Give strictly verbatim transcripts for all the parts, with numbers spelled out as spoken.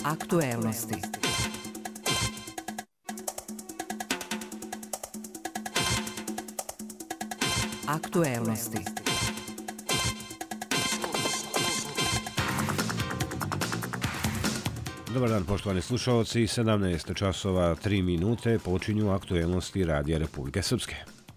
Aktuelnosti. Aktuelnosti. Dobar dan, poštovani slušalci. sedamnaest časova tri minute počinju aktuelnosti Radija Republike Srpske.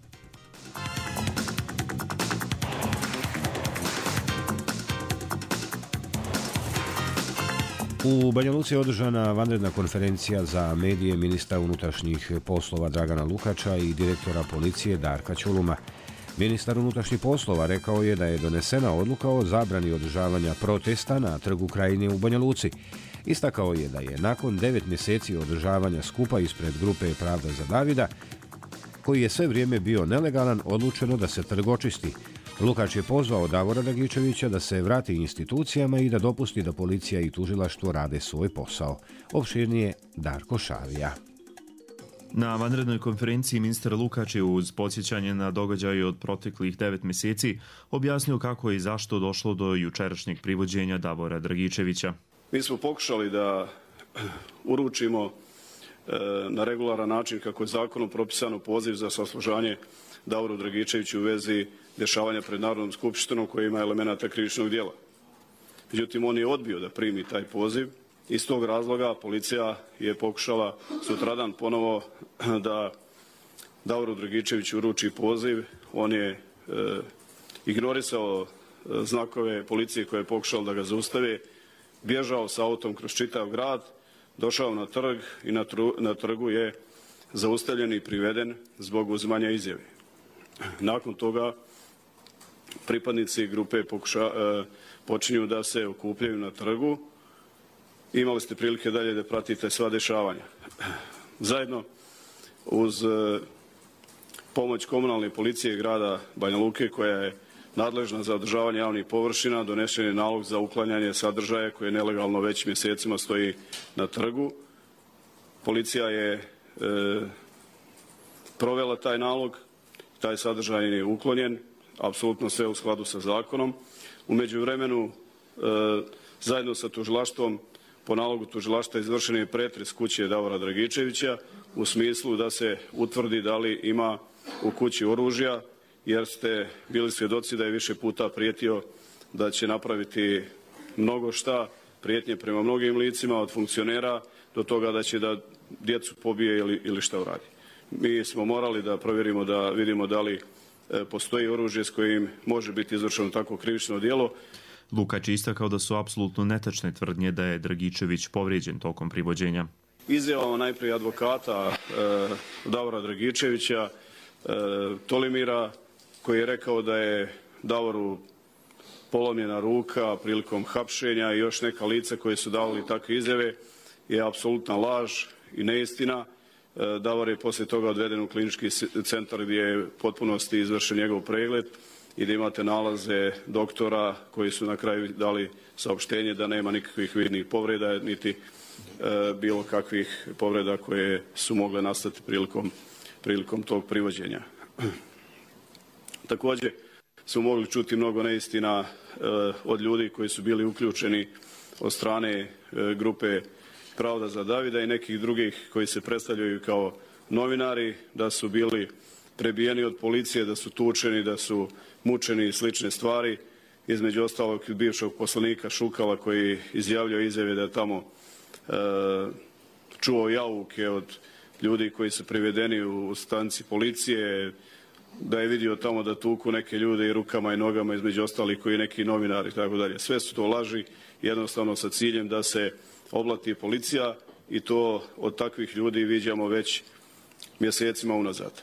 U Banja Luci je održana vanredna konferencija za medije ministra unutrašnjih poslova Dragana Lukača i direktora policije Darka Ćuluma. Ministar unutrašnjih poslova rekao je da je donesena odluka o zabrani održavanja protesta na Trgu Krajine u Banja Luci. Istakao je da je nakon devet mjeseci održavanja skupa ispred grupe Pravda za Davida, koji je sve vrijeme bio nelegalan, odlučeno da se trg očisti. Lukač je pozvao Davora Dragičevića da se vrati institucijama i da dopusti da policija i tužilaštvo rade svoj posao. Opširnije Darko Šavija. Na vanrednoj konferenciji ministar Lukač je uz podsjećanje na događaje od proteklih devet mjeseci objasnio kako je i zašto došlo do jučerašnjeg privođenja Davora Dragičevića. Mi smo pokušali da uručimo na regularan način, kako je zakonom propisano, poziv za saslušanje Davoru Dragičeviću u vezi dešavanja pred Narodnom skupštinom koji ima elemenata krivičnog djela. Međutim, on je odbio da primi taj poziv. Iz tog razloga policija je pokušala sutradan ponovo da Davoru Dragičeviću uruči poziv. On je e, ignorisao znakove policije koje je pokušalo da ga zaustave, bježao sa autom kroz čitav grad, došao na trg i na, tru, na trgu je zaustavljen i priveden zbog uzimanja izjave. Nakon toga pripadnici grupe pokuša, e, počinju da se okupljaju na trgu. Imali ste prilike dalje da pratite sva dešavanja. Zajedno uz e, pomoć komunalne policije grada Banja Luke, koja je nadležna za održavanje javnih površina, donesen je nalog za uklanjanje sadržaja koje nelegalno već mjesecima stoji na trgu. Policija je e, provela taj nalog, taj sadržaj je uklonjen, apsolutno sve u skladu sa zakonom. U međuvremenu, e, zajedno sa tužilaštvom, po nalogu tužilaštva izvršen je pretres kuće Davora Dragičevića u smislu da se utvrdi da li ima u kući oružja, jer ste bili svjedoci da je više puta prijetio da će napraviti mnogo šta, prijetnje prema mnogim licima, od funkcionera do toga da će da djecu pobije ili, ili šta uradi. Mi smo morali da provjerimo, da vidimo da li e, postoji oružje s kojim može biti izvršeno tako krivično djelo. Lukač je istakao da su apsolutno netačne tvrdnje da je Dragičević povrijeđen tokom privođenja. Izjavama najprije advokata e, Davora Dragičevića, e, Tolimira, koji je rekao da je Davoru polomljena ruka prilikom hapšenja i još neka lica koje su davali takve izjave, je apsolutna laž i neistina. E, Davor je poslije toga odveden u klinički centar gdje je potpunosti izvršen njegov pregled i da imate nalaze doktora koji su na kraju dali saopštenje da nema nikakvih vidnih povreda, niti e, bilo kakvih povreda koje su mogle nastati prilikom, prilikom tog privođenja. Također smo mogli čuti mnogo neistina e, od ljudi koji su bili uključeni od strane e, grupe Pravda za Davida i nekih drugih koji se predstavljaju kao novinari, da su bili prebijeni od policije, da su tučeni, da su mučeni i slične stvari. Između ostalog bivšeg poslanika Šukala koji izjavljao izjave da je tamo e, čuo jauke od ljudi koji su privedeni u stanici policije, da je vidio tamo da tuku neke ljude i rukama i nogama, između ostalih koji neki novinari i tako dalje. Sve su to laži, jednostavno sa ciljem da se oblati policija, i to od takvih ljudi viđamo već mjesecima unazad.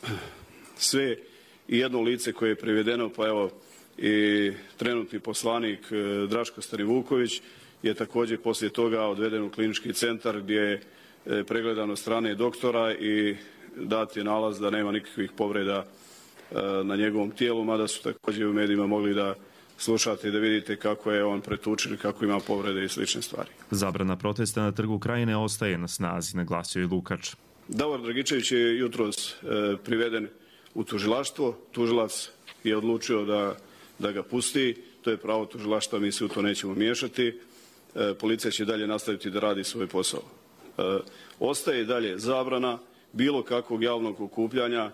Sve i jedno lice koje je privedeno, pa evo i trenutni poslanik Draško Starivuković je također poslije toga odveden u klinički centar gdje je pregledan od strane doktora i dat je nalaz da nema nikakvih povreda na njegovom tijelu, mada su također u medijima mogli da slušate i da vidite kako je on pretučen, kako ima povrede i slične stvari. Zabrana protesta na Trgu Krajine ostaje na snazi, naglasio je Lukač. Davor Dragičević je jutros e, priveden u tužilaštvo. Tužilac je odlučio da, da ga pusti. To je pravo tužilaštva, mi se u to nećemo miješati. policija će dalje nastaviti da radi svoj posao. Ostaje dalje zabrana bilo kakvog javnog okupljanja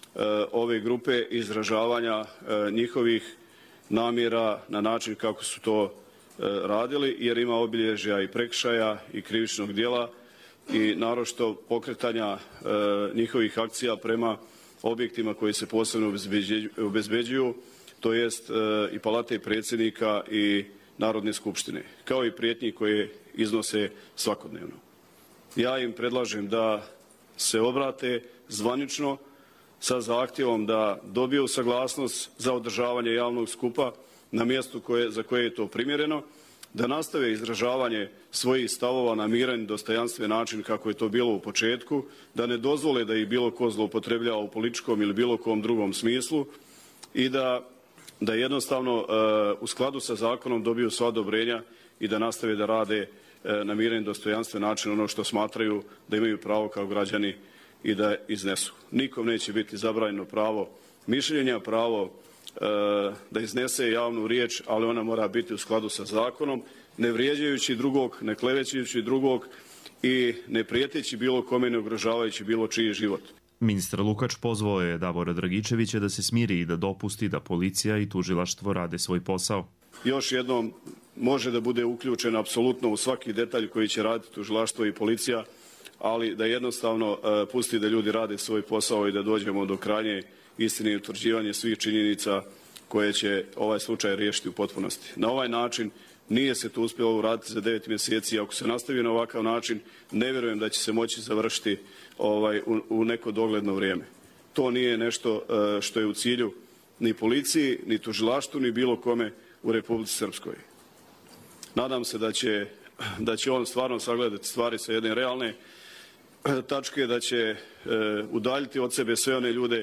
ove grupe, izražavanja njihovih namjera na način kako su to radili, jer ima obilježja i prekršaja i krivičnog djela i naročito pokretanja njihovih akcija prema objektima koji se posebno obezbeđuju, to jest i palate predsjednika i Narodne skupštine, kao i prijetnji koje iznose svakodnevno. Ja im predlažem da se obrate zvanično sa zahtjevom da dobiju saglasnost za održavanje javnog skupa na mjestu koje, za koje je to primjereno, da nastave izražavanje svojih stavova na miran i dostojanstven način kako je to bilo u početku, da ne dozvole da ih bilo ko zloupotrebljava u političkom ili bilo kom drugom smislu i da, da jednostavno u skladu sa zakonom dobiju sva odobrenja i da nastave da rade na miran i dostojanstven način ono što smatraju da imaju pravo kao građani i da iznesu. Nikom neće biti zabranjeno pravo mišljenja, pravo da iznese javnu riječ, ali ona mora biti u skladu sa zakonom, ne vrijeđajući drugog, ne klevećujući drugog i ne prijeteći bilo kome, ne ugrožavajući bilo čiji život. Ministar Lukač pozvao je Davora Dragičevića da se smiri i da dopusti da policija i tužilaštvo rade svoj posao. Još jednom, može da bude uključen apsolutno u svaki detalj koji će raditi tužilaštvo i policija, ali da jednostavno pusti da ljudi rade svoj posao i da dođemo do krajnje istine i utvrđivanje svih činjenica koje će ovaj slučaj riješiti u potpunosti. Na ovaj način nije se to uspjelo uraditi za devet mjeseci. Ako se nastavi na ovakav način, ne vjerujem da će se moći završiti ovaj, u, u neko dogledno vrijeme. To nije nešto što je u cilju ni policiji, ni tužilaštvu, ni bilo kome u Republici Srpskoj. Nadam se da će, da će on stvarno sagledati stvari sa jedne realne tačke, da će udaljiti od sebe sve one ljude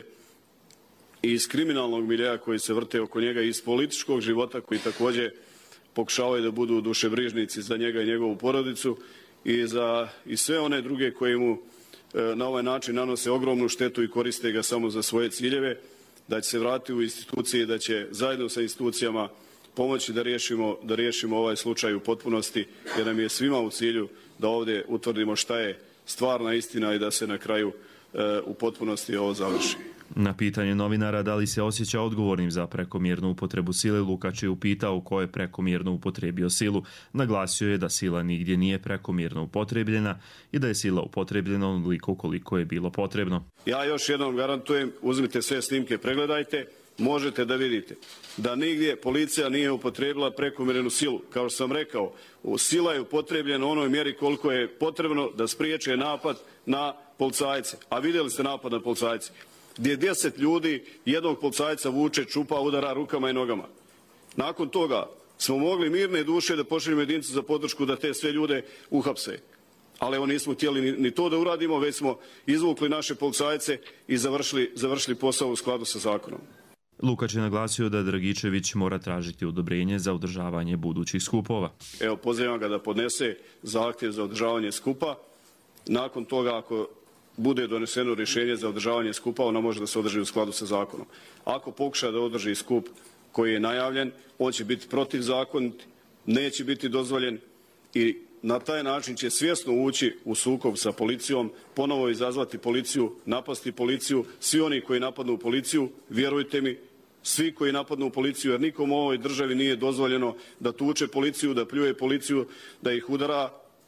i iz kriminalnog miljeja koji se vrte oko njega i iz političkog života koji također pokušavaju da budu dušebrižnici za njega i njegovu porodicu i za i sve one druge koji mu na ovaj način nanose ogromnu štetu i koriste ga samo za svoje ciljeve, da će se vratiti u institucije i da će zajedno sa institucijama pomoći da riješimo, da riješimo ovaj slučaj u potpunosti, jer nam je svima u cilju da ovdje utvrdimo šta je stvarna istina i da se na kraju e, u potpunosti ovo završi. Na pitanje novinara da li se osjeća odgovornim za prekomjernu upotrebu sile, Lukač je upitao ko je prekomjerno upotrebio silu. Naglasio je da sila nigdje nije prekomjerno upotrebljena i da je sila upotrebljena onoliko koliko je bilo potrebno. Ja još jednom garantujem, uzmite sve snimke, pregledajte, možete da vidite da nigdje policija nije upotrebila prekomjernu silu. Kao što sam rekao, sila je upotrebljena u onoj mjeri koliko je potrebno da spriječe napad na policajce. A vidjeli ste napad na policajce, gdje deset ljudi jednog policajca vuče, čupa, udara rukama i nogama. Nakon toga smo mogli mirne duše da pošaljemo jedinicu za podršku da te sve ljude uhapse. Ali evo nismo htjeli ni, ni to da uradimo, već smo izvukli naše policajce i završili, završili posao u skladu sa zakonom. Lukač je naglasio da Dragičević mora tražiti odobrenje za održavanje budućih skupova. Evo, pozivam ga da podnese zahtjev za održavanje skupa. Nakon toga, ako bude doneseno rješenje za održavanje skupa, ona može da se održi u skladu sa zakonom. Ako pokuša da održi skup koji je najavljen, on će biti protivzakonit, neće biti dozvoljen i na taj način će svjesno ući u sukob sa policijom, ponovo izazvati policiju, napasti policiju. Svi oni koji napadnu policiju, vjerujte mi, svi koji napadnu policiju, jer nikom u ovoj državi nije dozvoljeno da tuče policiju, da pljuje policiju, da ih udara,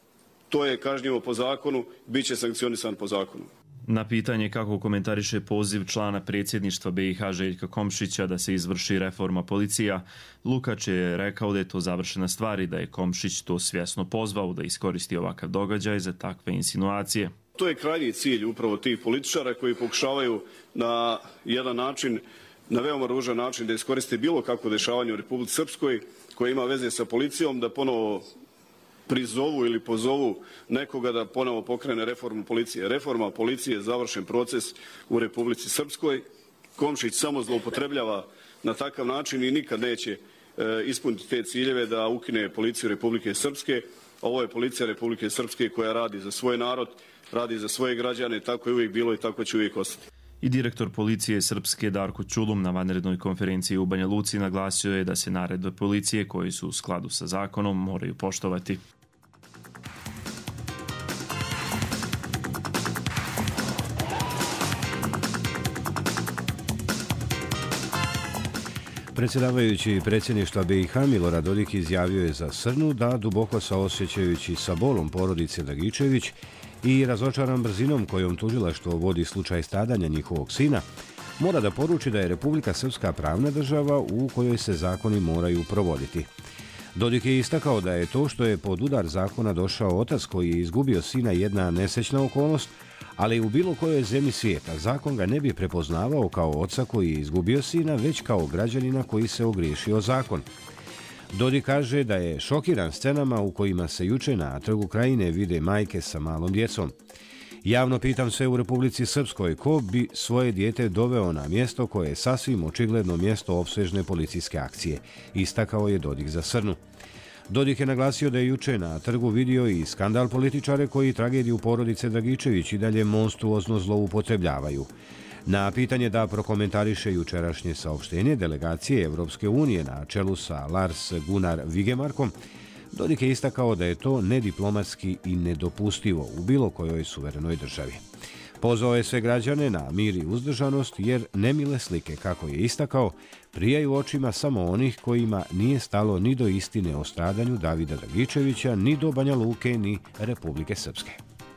to je kažnjivo po zakonu, bit će sankcionisan po zakonu. Na pitanje kako komentariše poziv člana predsjedništva B i H Željka Komšića da se izvrši reforma policija, Lukač je rekao da je to završena stvar i da je Komšić to svjesno pozvao da iskoristi ovakav događaj za takve insinuacije. To je krajnji cilj upravo tih političara koji pokušavaju na jedan način, na veoma ružan način da iskoriste bilo kakvo dešavanje u Republici Srpskoj koje ima veze sa policijom, da ponovo prizovu ili pozovu nekoga da ponovo pokrene reformu policije. Reforma policije je završen proces u Republici Srpskoj. Komšić samo zloupotrebljava na takav način i nikad neće e, ispuniti te ciljeve da ukine policiju Republike Srpske. Ovo je policija Republike Srpske koja radi za svoj narod, radi za svoje građane, tako je uvijek bilo i tako će uvijek ostati. I direktor policije Srpske Darko Ćulum na vanrednoj konferenciji u Banja Luci naglasio je da se naredbe policije koji su u skladu sa zakonom moraju poštovati. Predsjedavajući predsjedništva B i H Milorad Dodik izjavio je za Srnu da duboko saosjećajući sa bolom porodice Dragičević i razočaran brzinom kojom tužilaštvo vodi slučaj stradanja njihovog sina, mora da poruči da je Republika Srpska pravna država u kojoj se zakoni moraju provoditi. Dodik je istakao da je to što je pod udar zakona došao otac koji je izgubio sina jedna nesrećna okolnost, ali u bilo kojoj zemlji svijeta zakon ga ne bi prepoznavao kao oca koji je izgubio sina, već kao građanina koji se ogriješio zakon. Dodik kaže da je šokiran scenama u kojima se juče na Trgu Krajine vide majke sa malom djecom. Javno pitam se u Republici Srpskoj ko bi svoje dijete doveo na mjesto koje je sasvim očigledno mjesto opsežne policijske akcije, istakao je Dodik za Srnu. Dodik je naglasio da je juče na trgu vidio i skandal političare koji tragediju porodice Dragičević i dalje monstruozno zloupotrebljavaju. Na pitanje da prokomentariše jučerašnje saopštenje delegacije Evropske unije na čelu sa Lars Gunnar Vigemarkom, Dodik je istakao da je to nediplomatski i nedopustivo u bilo kojoj suverenoj državi. Pozvao je sve građane na mir i uzdržanost jer nemile slike, kako je istakao, prijaju očima samo onih kojima nije stalo ni do istine o stradanju Davida Dragičevića, ni do Banja Luke, ni Republike Srpske.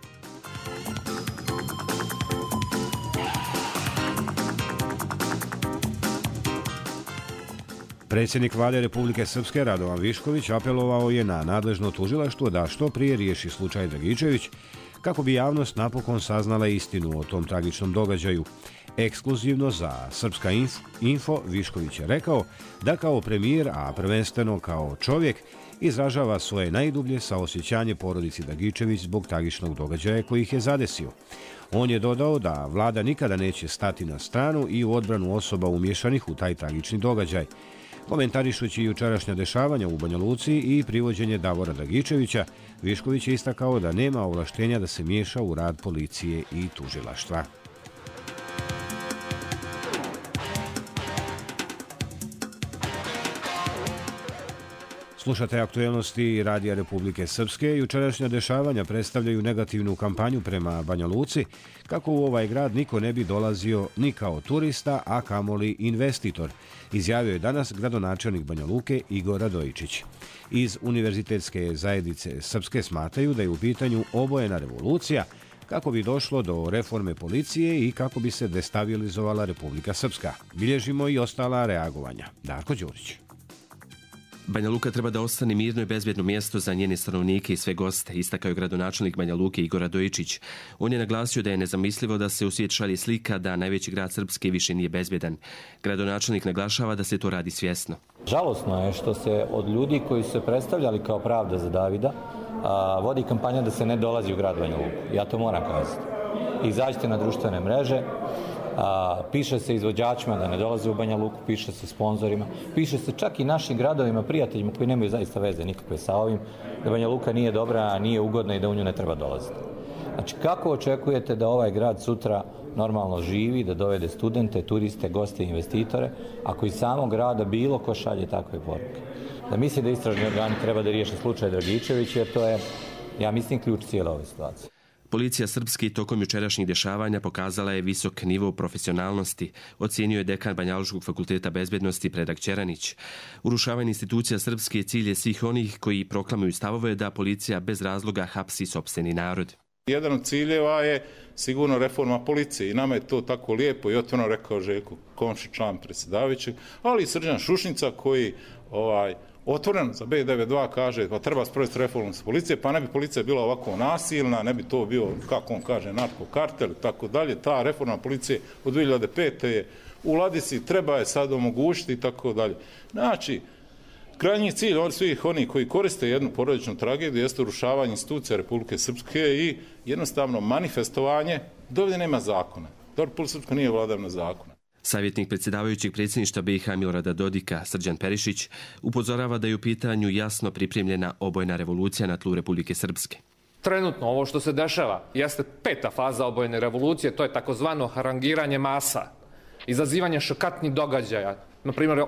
Predsjednik vlade Republike Srpske Radovan Višković apelovao je na nadležno tužilaštvo da što prije riješi slučaj Dragičević kako bi javnost napokon saznala istinu o tom tragičnom događaju. Ekskluzivno za Srpska info Višković je rekao da kao premijer, a prvenstveno kao čovjek, izražava svoje najdublje saosjećanje porodici Dragičević zbog tragičnog događaja koji ih je zadesio. On je dodao da vlada nikada neće stati na stranu i u odbranu osoba umješanih u taj tragični događaj. Komentarišući jučerašnja dešavanja u Banja Luci i privođenje Davora Dragičevića, Višković je istakao da nema ovlaštenja da se miješa u rad policije i tužilaštva. Slušate aktuelnosti Radija Republike Srpske. Jučerašnja dešavanja predstavljaju negativnu kampanju prema Banja Luci, kako u ovaj grad niko ne bi dolazio ni kao turista, a kamoli investitor, izjavio je danas gradonačelnik Banja Luke Igor Radojičić. Iz Univerzitetske zajednice Srpske smatraju da je u pitanju obojena revolucija, kako bi došlo do reforme policije i kako bi se destabilizovala Republika Srpska. Bilježimo i ostala reagovanja. Darko Đurić. Banja Luka treba da ostane mirno i bezbjedno mjesto za njene stanovnike i sve goste, istakao je gradonačelnik Banja Luke Igor Radojičić. On je naglasio da je nezamislivo da se u svijet šalje slika da najveći grad Srpske više nije bezbjedan. Gradonačelnik naglašava da se to radi svjesno. Žalosno je što se od ljudi koji su se predstavljali kao pravda za Davida a, vodi kampanja da se ne dolazi u grad Banja Luku. Ja to moram kazati. Izađite na društvene mreže. A, piše se izvođačima da ne dolaze u Banja Luku, piše se sponzorima, piše se čak i našim gradovima, prijateljima koji nemaju zaista veze nikakve sa ovim, da Banja Luka nije dobra, nije ugodna i da u nju ne treba dolaziti. Znači, kako očekujete da ovaj grad sutra normalno živi, da dovede studente, turiste, goste, investitore, ako iz samog grada bilo ko šalje takve poruke? Da misli da istražni organi treba da riješe slučaj Dragičević, jer to je, ja mislim, ključ cijele ove situacije. Policija Srpske tokom jučerašnjih dešavanja pokazala je visok nivo profesionalnosti, ocijenio je dekan Banjalučkog fakulteta bezbjednosti Predrag Ćeranić. Urušavanje institucija Srpske cilj je svih onih koji proklamuju stavove da policija bez razloga hapsi sopstveni narod. Jedan od ciljeva je sigurno reforma policije i nama je to tako lijepo i otvoreno rekao Željko Komšić, član predsjedavajućeg, ali i Srđan Šušnica koji ovaj, otvoren za B devedeset dva kaže pa treba sprovesti reformu s policije, pa ne bi policija bila ovako nasilna, ne bi to bio, kako on kaže, narkokartel i tako dalje. Ta reforma policije od dvije hiljade pete je u ladici, treba je sad omogućiti i tako dalje. Znači, krajnji cilj od svih onih koji koriste jednu porodičnu tragediju jeste urušavanje institucija Republike Srpske i jednostavno manifestovanje da ovdje nema zakona. Da Republika Srpska nije vladavina zakona. Savjetnik predsjedavajućeg predsjedništva B i H Milorada Dodika, Srđan Perišić, upozorava da je u pitanju jasno pripremljena obojna revolucija na tlu Republike Srpske. Trenutno ovo što se dešava jeste peta faza obojene revolucije, to je takozvano harangiranje masa, izazivanje šokantnih događaja. Na primjer,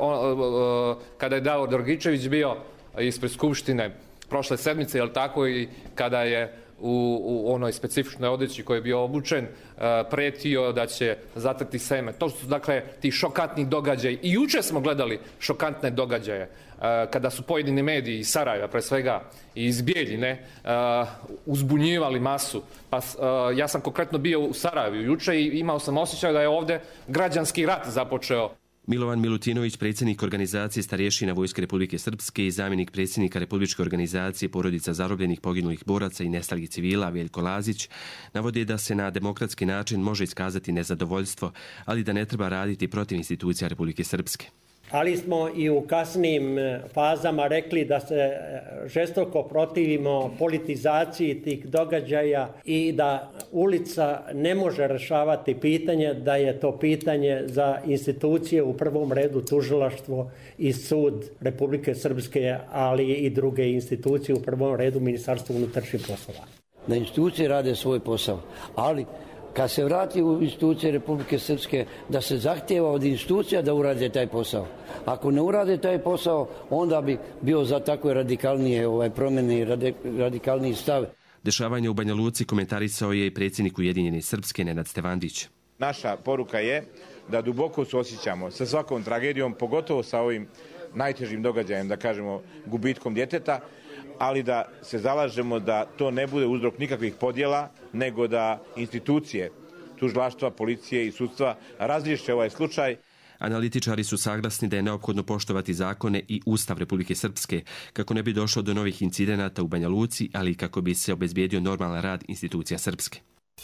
kada je Davor Dragičević bio ispred Skupštine prošle sedmice, jel tako, i kada je u, u onoj specifičnoj odeći koji je bio obučen, pretio da će zatrti seme. To su, dakle, ti šokantni događaji. I juče smo gledali šokantne događaje, kada su pojedini mediji iz Sarajeva, pre svega, i iz Bijeljine, uzbunjivali masu. Pa, ja sam konkretno bio u Sarajevu juče i imao sam osjećaj da je ovde građanski rat započeo. Milovan Milutinović, predsjednik organizacije starješina Vojske Republike Srpske i zamjenik predsjednika Republičke organizacije porodica zarobljenih, poginulih boraca i nestalih civila Veljko Lazić, navodi da se na demokratski način može iskazati nezadovoljstvo, ali da ne treba raditi protiv institucija Republike Srpske. Ali smo i u kasnim fazama rekli da se žestoko protivimo politizaciji tih događaja i da ulica ne može rešavati pitanje, da je to pitanje za institucije, u prvom redu tužilaštvo i sud Republike Srpske, ali i druge institucije, u prvom redu Ministarstvo unutrašnjih poslova. Da institucije rade svoj posao, ali kad se vrati u institucije Republike Srpske, da se zahtjeva od institucija da urade taj posao. Ako ne urade taj posao, onda bi bio za takve radikalnije ovaj, promjene i radikalniji stav. Dešavanje u Banja Luci komentarisao je i predsjednik Ujedinjene Srpske Nenad Stevandić. Naša poruka je da duboko suosjećamo sa svakom tragedijom, pogotovo sa ovim najtežim događajem, da kažemo, gubitkom djeteta, ali da se zalažemo da to ne bude uzrok nikakvih podjela, nego da institucije, tužilaštva, policije i sudstva razriješe ovaj slučaj. Analitičari su saglasni da je neophodno poštovati zakone i Ustav Republike Srpske, kako ne bi došlo do novih incidenata u Banja Luci, ali i kako bi se obezbijedio normalan rad institucija Srpske.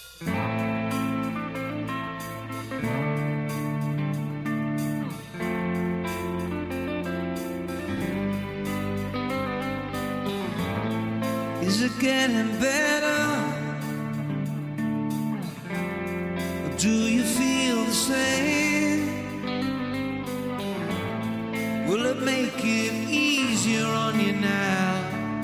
Is it getting better? Or do you feel the same? Will it make it easier on you now?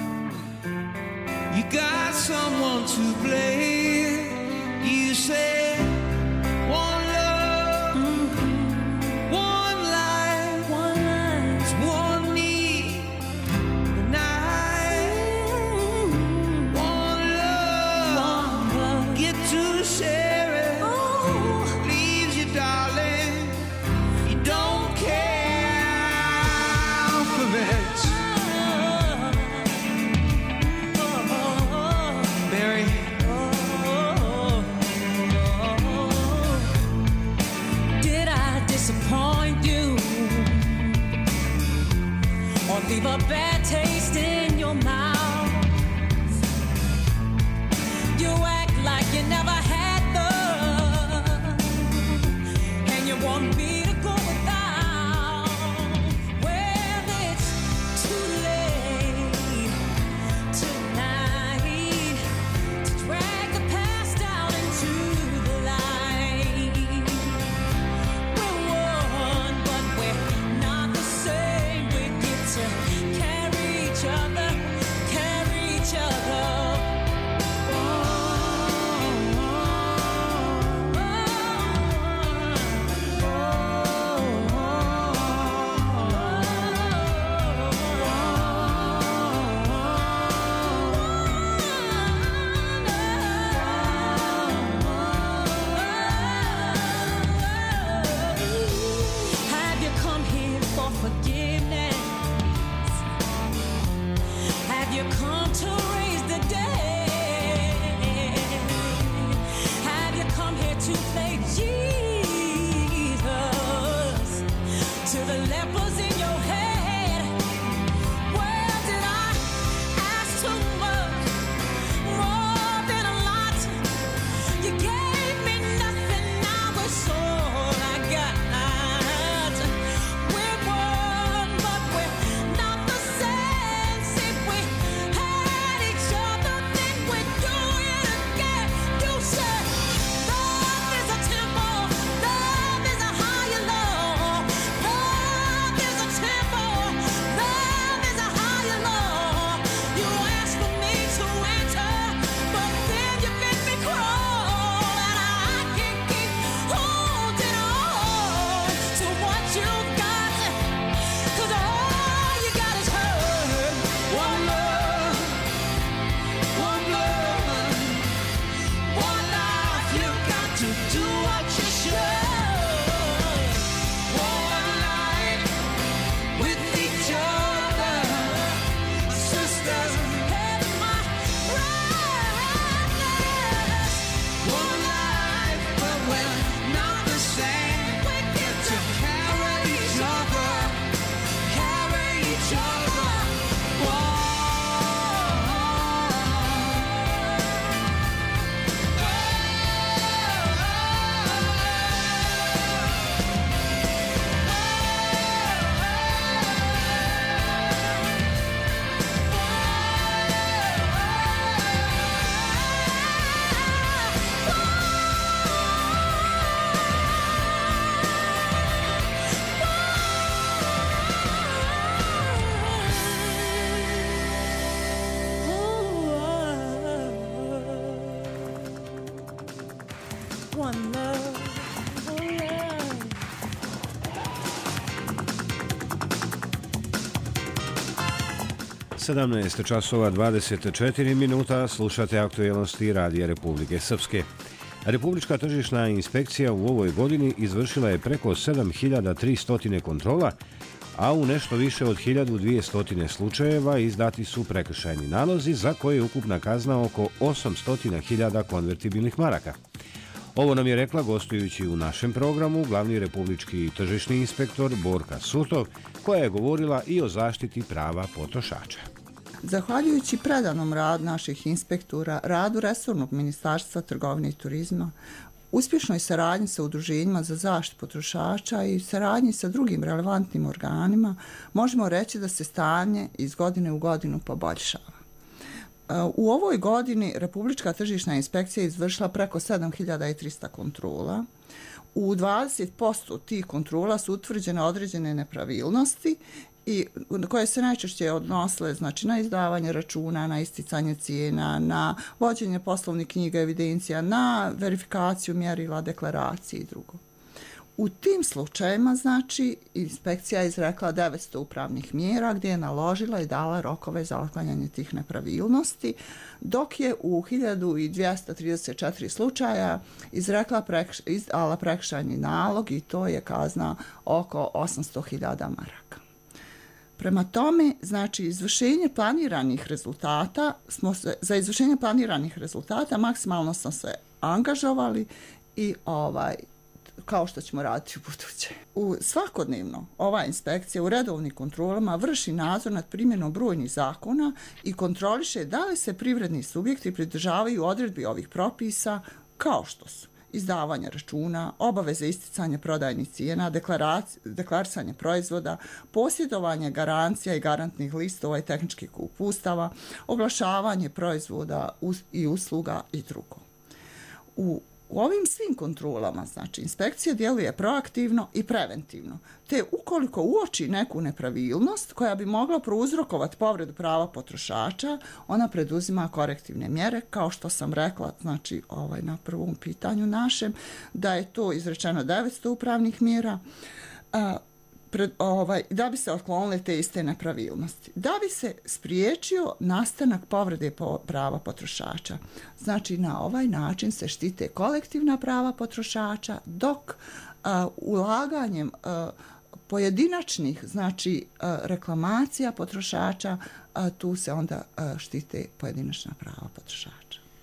You got someone to blame. You say one love, mm-hmm. one life, one life, it's one need, and I, mm-hmm. one love, one love, get to share it. Oh. Leaves you, darling, you don't care for it. Mary. Disappoint you or leave a bad taste in your mouth. You act like you never had love, and you want me to go without. Well, it's too late tonight to drag the past out into the light. Carry each other, carry each other. Oh. sedamnaest časova dvadeset četiri minuta, slušate aktuelnosti Radija Republike Srpske. Republička tržišna inspekcija u ovoj godini izvršila je preko sedam hiljada tristo kontrola, a u nešto više od hiljadu dvjesto slučajeva izdati su prekršajni nalozi za koje je ukupna kazna oko osamsto hiljada konvertibilnih maraka. Ovo nam je rekla, gostujući u našem programu, glavni republički tržišni inspektor Borka Sutov, koja je govorila i o zaštiti prava potrošača. Zahvaljujući predanom radu naših inspektora, radu resornog ministarstva trgovine i turizma, uspješnoj saradnji sa udruženjima za zaštitu potrošača i saradnji sa drugim relevantnim organima, možemo reći da se stanje iz godine u godinu poboljšava. U ovoj godini Republička tržišna inspekcija izvršila preko sedam hiljada tristo kontrola. U dvadeset posto tih kontrola su utvrđene određene nepravilnosti i koje se najčešće odnosile, znači, na izdavanje računa, na isticanje cijena, na vođenje poslovnih knjiga, evidencija, na verifikaciju mjerila, deklaracije i drugo. U tim slučajima, znači, inspekcija je izrekla devetsto upravnih mjera gdje je naložila i dala rokove za otklanjanje tih nepravilnosti, dok je u hiljadu dvjesto trideset četiri slučaja izrekla prekš, izdala prekršajni nalog i to je kazna oko osamsto hiljada maraka. Prema tome, znači, izvršenje planiranih rezultata, smo se, za izvršenje planiranih rezultata maksimalno smo se angažovali i ovaj, kao što ćemo raditi u buduće. U svakodnevno ova inspekcija u redovnim kontrolama vrši nadzor nad primjenom brojnih zakona i kontroliše da li se privredni subjekti pridržavaju odredbi ovih propisa, kao što su izdavanje računa, obaveze isticanja prodajnih cijena, deklarisanje proizvoda, posjedovanje garancija i garantnih listova i tehničkih uputstava, oglašavanje proizvoda i usluga i drugo. U U ovim svim kontrolama, znači, inspekcija djeluje proaktivno i preventivno, te ukoliko uoči neku nepravilnost koja bi mogla prouzrokovati povredu prava potrošača, ona preduzima korektivne mjere, kao što sam rekla, znači, ovaj, na prvom pitanju našem, da je to izrečeno devetsto upravnih mjera, a, Pred, ovaj, da bi se otklonile te iste nepravilnosti. Da bi se spriječio nastanak povrede po, prava potrošača. Znači, na ovaj način se štite kolektivna prava potrošača, dok a, ulaganjem a, pojedinačnih, znači, a, reklamacija potrošača, a, tu se onda a, štite pojedinačna prava potrošača.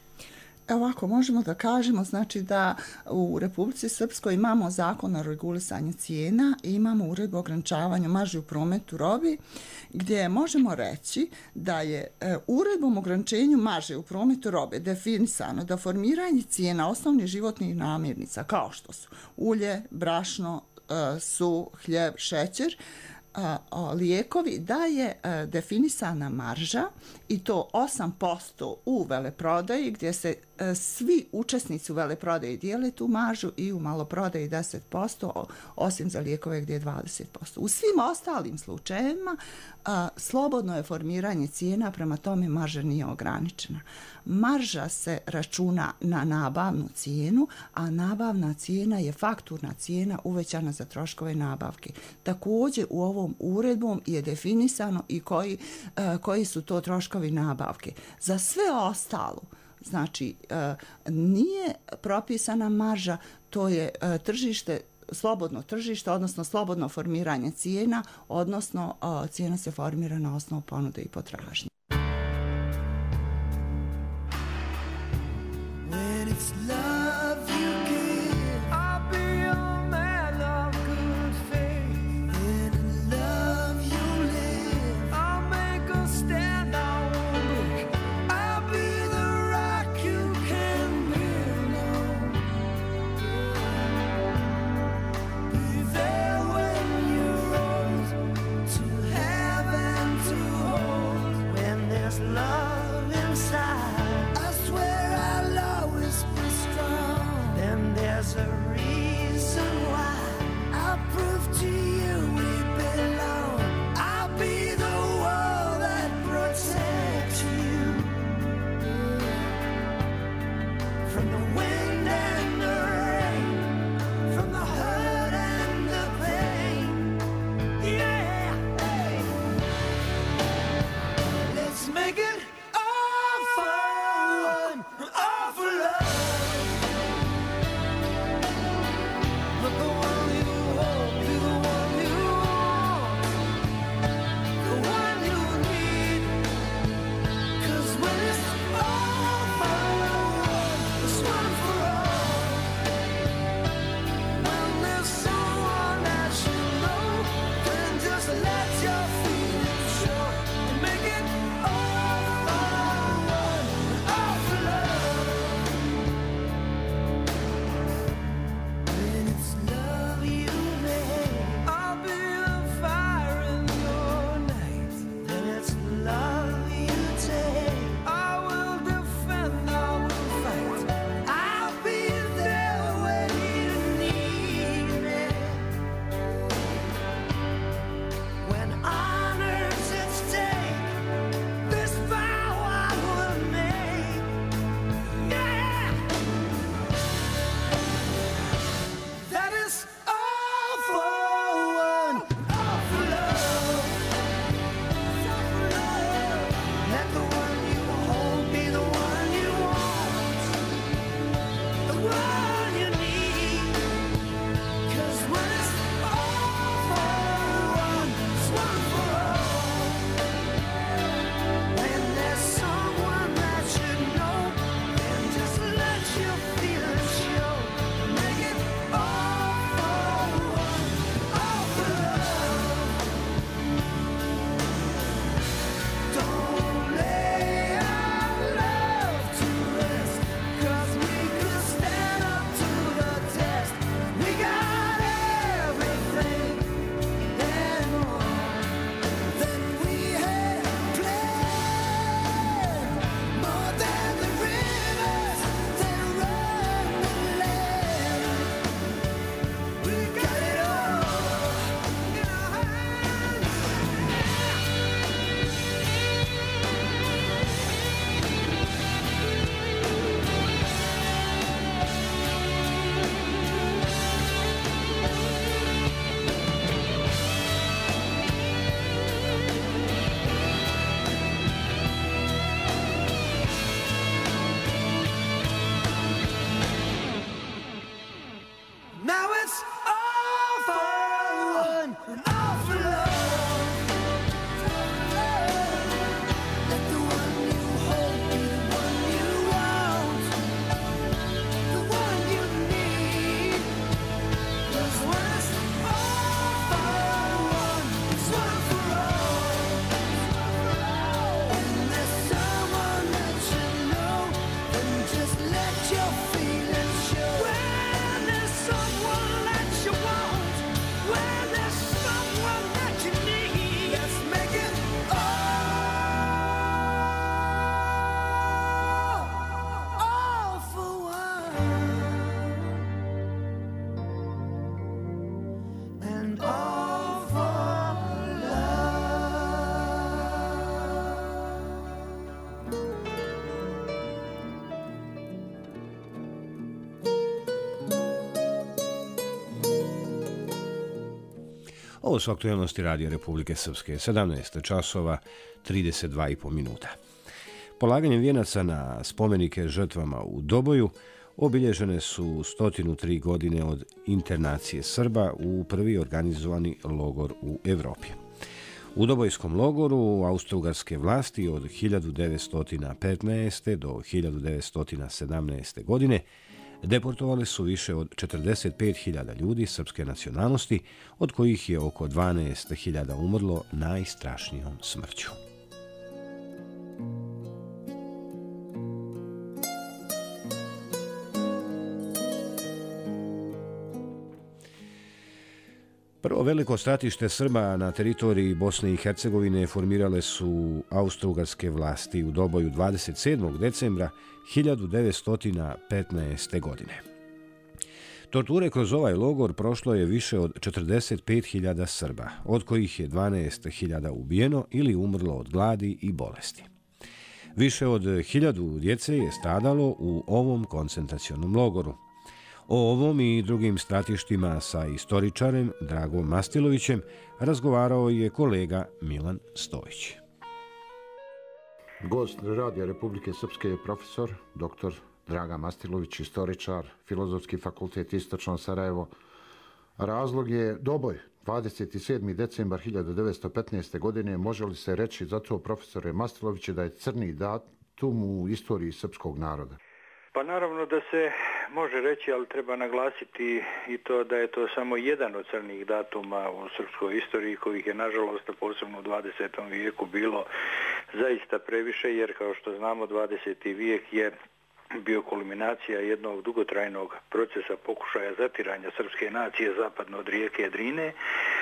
Ovako, možemo da kažemo, znači, da u Republici Srpskoj imamo zakon o regulisanju cijena i imamo uredbu o ograničavanju marži u prometu robi, gdje možemo reći da je e, uredbom o ograničenju marže u prometu robe definisano da formiranje cijena osnovnih životnih namirnica, kao što su ulje, brašno, e, su, hljeb, šećer, A, a, lijekovi, da je a, definisana marža i to osam posto u veleprodaji, gdje se a, svi učesnici u veleprodaji dijele tu maržu, i u maloprodaji deset posto, osim za lijekove gdje je dvadeset posto. U svim ostalim slučajevima a, slobodno je formiranje cijena, prema tome marža nije ograničena. Marža se računa na nabavnu cijenu, a nabavna cijena je fakturna cijena uvećana za troškove nabavke. Također u ovom uredbom je definisano i koji, uh, koji su to troškovi nabavke. Za sve ostalo, znači, uh, nije propisana marža, to je uh, tržište, slobodno tržište, odnosno slobodno formiranje cijena, odnosno uh, cijena se formira na osnovu ponude i potražnje. It's love you give. I'll be your man of good faith. And in love you live. I'll make a stand, I won't break. I'll be the rock you can build on. Be there when you rose to heaven to hold. Ovo su aktualnosti Radija Republike Srpske, sedamnaest časova trideset dva i po minuta. Polaganjem vijenaca na spomenike žrtvama u Doboju obilježene su sto tri godine od internacije Srba u prvi organizovani logor u Evropi. U Dobojskom logoru austrougarske vlasti od hiljadu devetsto petnaeste. do hiljadu devetsto sedamnaeste. godine deportovali su više od četrdeset pet hiljada ljudi srpske nacionalnosti, od kojih je oko dvanaest hiljada umrlo najstrašnijom smrću. Prvo veliko stratište Srba na teritoriji Bosne i Hercegovine formirale su austrougarske vlasti u Doboju dvadeset sedmog decembra hiljadu devetsto petnaeste. godine. Torture kroz ovaj logor prošlo je više od četrdeset pet hiljada Srba, od kojih je dvanaest hiljada ubijeno ili umrlo od gladi i bolesti. Više od hiljadu djece je stradalo u ovom koncentracionom logoru. O ovom i drugim stratištima sa istoričarem Dragom Mastilovićem razgovarao je kolega Milan Stojić. Gost Radija Republike Srpske je profesor, doktor Draga Mastilović, istoričar, Filozofski fakultet Istočno Sarajevo. Razlog je Doboj, dvadeset sedmi decembar hiljadu devetsto petnaeste. godine. Može li se reći za to, profesore Mastiloviće, da je crni datum u istoriji srpskog naroda? Pa naravno da se može reći, ali treba naglasiti i to da je to samo jedan od crnih datuma u srpskoj istoriji, kojih je nažalost posebno u dvadesetom vijeku bilo zaista previše, jer kao što znamo dvadeseti vijek je bio kulminacija jednog dugotrajnog procesa pokušaja zatiranja srpske nacije zapadno od rijeke Drine,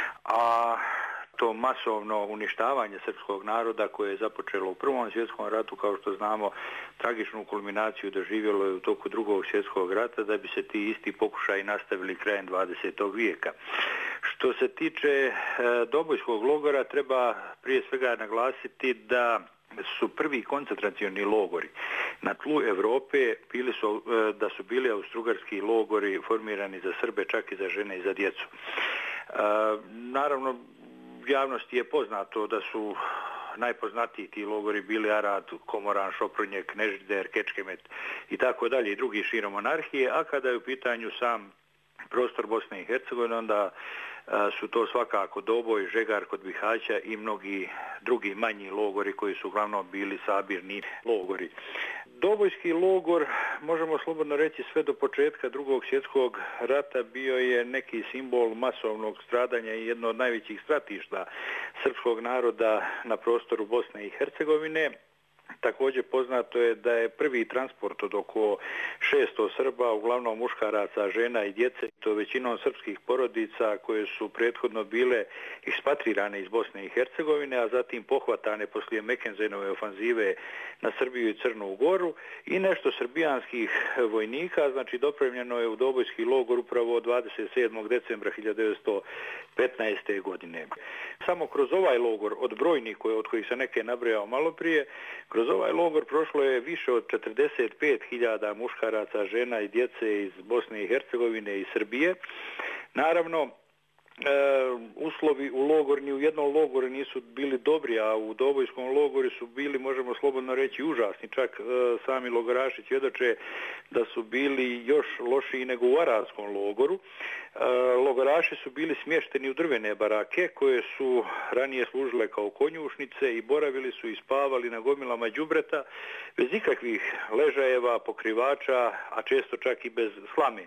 a to masovno uništavanje srpskog naroda koje je započelo u Prvom svjetskom ratu, kao što znamo, tragičnu kulminaciju doživjelo je u toku Drugog svjetskog rata, da bi se ti isti pokušaji nastavili krajem dvadesetog vijeka. Što se tiče e, Dobojskog logora, treba prije svega naglasiti da su prvi koncentracioni logori na tlu Europe bili su, e, da su bili austrougarski logori formirani za Srbe, čak i za žene i za djecu. E, naravno, javnosti je poznato da su najpoznatiji ti logori bili Arad, Komoran, Šoprnjek, Nežider, Kečkemet i tako dalje i drugi širom monarhije, a kada je u pitanju sam prostor Bosne i Hercegovine, onda a, su to svakako Doboj, Žegar kod Bihaća i mnogi drugi manji logori koji su uglavnom bili sabirni logori. Dobojski logor, možemo slobodno reći, sve do početka Drugog svjetskog rata bio je neki simbol masovnog stradanja i jedno od najvećih stratišta srpskog naroda na prostoru Bosne i Hercegovine. Također poznato je da je prvi transport od oko šesto Srba, uglavnom muškaraca, žena i djece, to većinom srpskih porodica koje su prethodno bile ekspatrirane iz Bosne i Hercegovine, a zatim pohvatane poslije Mekenzenove ofanzive na Srbiju i Crnu Goru, i nešto srbijanskih vojnika, znači dopremljeno je u Dobojski logor upravo dvadeset sedmog decembra hiljadu devetsto petnaeste. godine. Samo kroz ovaj logor, od brojnih koje, od kojih se neke nabrojao malo prije, kroz ovaj logor prošlo je više od četrdeset pet hiljada muškaraca, žena i djece iz Bosne i Hercegovine i Srbije. Naravno, E, uslovi u logor, ni u jednom logoru nisu bili dobri, a u Dobojskom logoru su bili, možemo slobodno reći, užasni. Čak e, sami logoraši svjedoče da su bili još lošiji nego u Aradskom logoru. E, logoraši su bili smješteni u drvene barake koje su ranije služile kao konjušnice i boravili su i spavali na gomilama đubreta bez ikakvih ležajeva, pokrivača, a često čak i bez slame.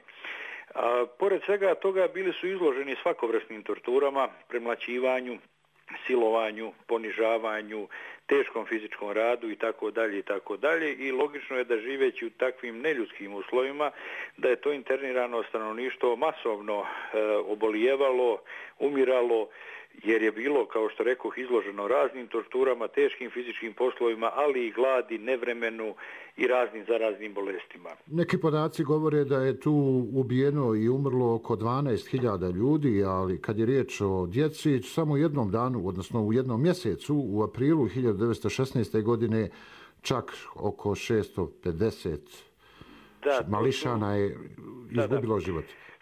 A, pored svega toga bili su izloženi svakovrsnim torturama, premlaćivanju, silovanju, ponižavanju, teškom fizičkom radu i tako dalje i tako dalje, i logično je da živeći u takvim neljudskim uslovima da je to internirano stanovništvo masovno e, obolijevalo, umiralo, jer je bilo, kao što rekoh, izloženo raznim torturama, teškim fizičkim poslovima, ali i gladi, nevremenu i raznim zaraznim bolestima. Neki podaci govore da je tu ubijeno i umrlo oko dvanaest hiljada ljudi, ali kad je riječ o djeci, samo u jednom danu, odnosno u jednom mjesecu, u aprilu hiljadu devetsto šesnaeste. godine, čak oko šesto pedeset da, mališana je izgubilo život.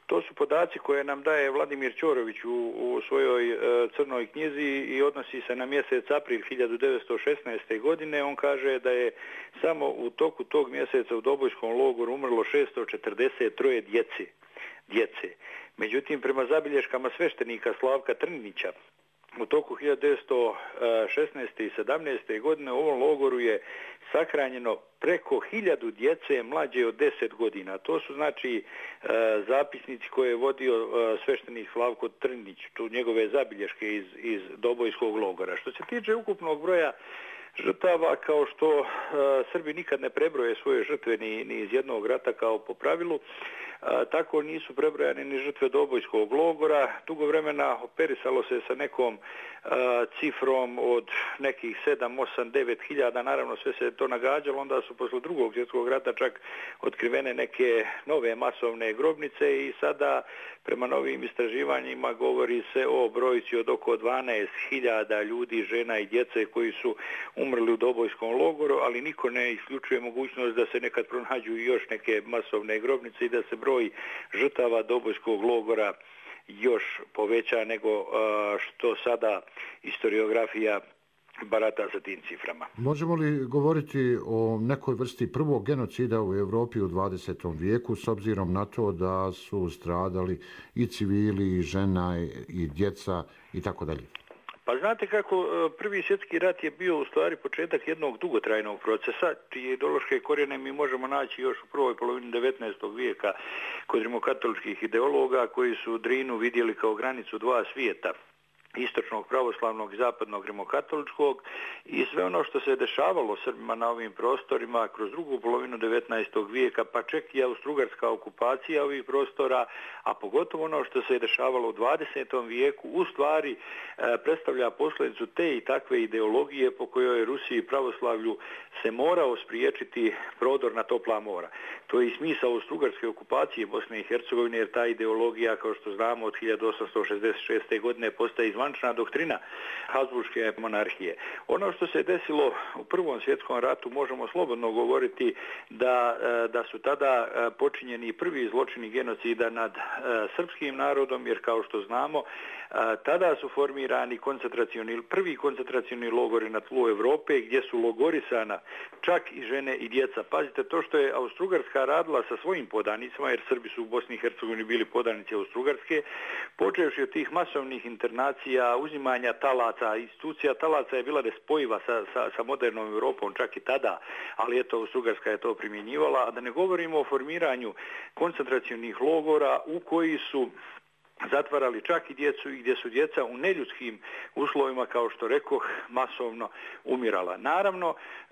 To su podaci koje nam daje Vladimir Ćorović u, u svojoj e, crnoj knjizi i odnosi se na mjesec april hiljadu devetsto šesnaeste. godine. On kaže da je samo u toku tog mjeseca u Dobojskom logoru umrlo šesto četrdeset tri djece. djece. Međutim, prema zabilješkama sveštenika Slavka Trninića, u toku hiljadu devetsto šesnaeste. i sedamnaeste. godine u ovom logoru je sahranjeno preko hiljadu djece mlađe od deset godina. To su znači zapisnici koje je vodio sveštenik Slavko Trninić, tu njegove zabilješke iz, iz Dobojskog logora. Što se tiče ukupnog broja žrtava, kao što uh, Srbi nikad ne prebroje svoje žrtve ni, ni iz jednog rata kao po pravilu, uh, tako nisu prebrojane ni žrtve Dobojskog logora. Dugo vremena operisalo se sa nekom uh, cifrom od nekih sedam, osam, devet hiljada, naravno sve se to nagađalo, onda su posle drugog svjetskog rata čak otkrivene neke nove masovne grobnice i sada prema novim istraživanjima govori se o brojci od oko dvanaest hiljada ljudi, žena i djece koji su umrli u Dobojskom logoru, ali niko ne isključuje mogućnost da se nekad pronađu još neke masovne grobnice i da se broj žrtava Dobojskog logora još poveća nego što sada historiografija barata sa tim ciframa. Možemo li govoriti o nekoj vrsti prvog genocida u Europi u dvadesetom vijeku s obzirom na to da su stradali i civili, i žena, i djeca i tako dalje? Pa znate kako, prvi svjetski rat je bio u stvari početak jednog dugotrajnog procesa, čije ideološke korijene mi možemo naći još u prvoj polovini devetnaestog vijeka kod rimokatoličkih ideologa koji su Drinu vidjeli kao granicu dva svijeta, istočnog pravoslavnog i zapadnog rimokatoličkog, i sve ono što se je dešavalo Srbima na ovim prostorima kroz drugu polovinu devetnaestog vijeka, pa čak i austrougarska okupacija ovih prostora, a pogotovo ono što se je dešavalo u dvadesetom vijeku, u stvari e, predstavlja posljedicu te i takve ideologije po kojoj Rusiji i pravoslavlju se morao spriječiti prodor na topla mora. To je i smisao austrougarske okupacije Bosne i Hercegovine, jer ta ideologija, kao što znamo, od hiljadu osamsto šezdeset šeste. godine postaje zvančna doktrina Habsburške monarhije. Ono što se desilo u Prvom svjetskom ratu možemo slobodno govoriti da, da su tada počinjeni prvi zločini genocida nad srpskim narodom, jer kao što znamo tada su formirani koncentracioni, prvi koncentracioni logori na tlu Europe gdje su logorisana čak i žene i djeca. Pazite, to što je Austrougarska radila sa svojim podanicima, jer Srbi su u Bosni i Hercegovini bili podanici Austrougarske, počevši od tih masovnih internacija, uzimanja talaca, institucija talaca je bila nespojiva sa, sa, sa modernom Europom čak i tada, ali eto Austrougarska je to primjenjivala, a da ne govorimo o formiranju koncentracionih logora u koji su zatvarali čak i djecu i gdje su djeca u neljudskim uslovima, kao što rekoh, masovno umirala. Naravno, e,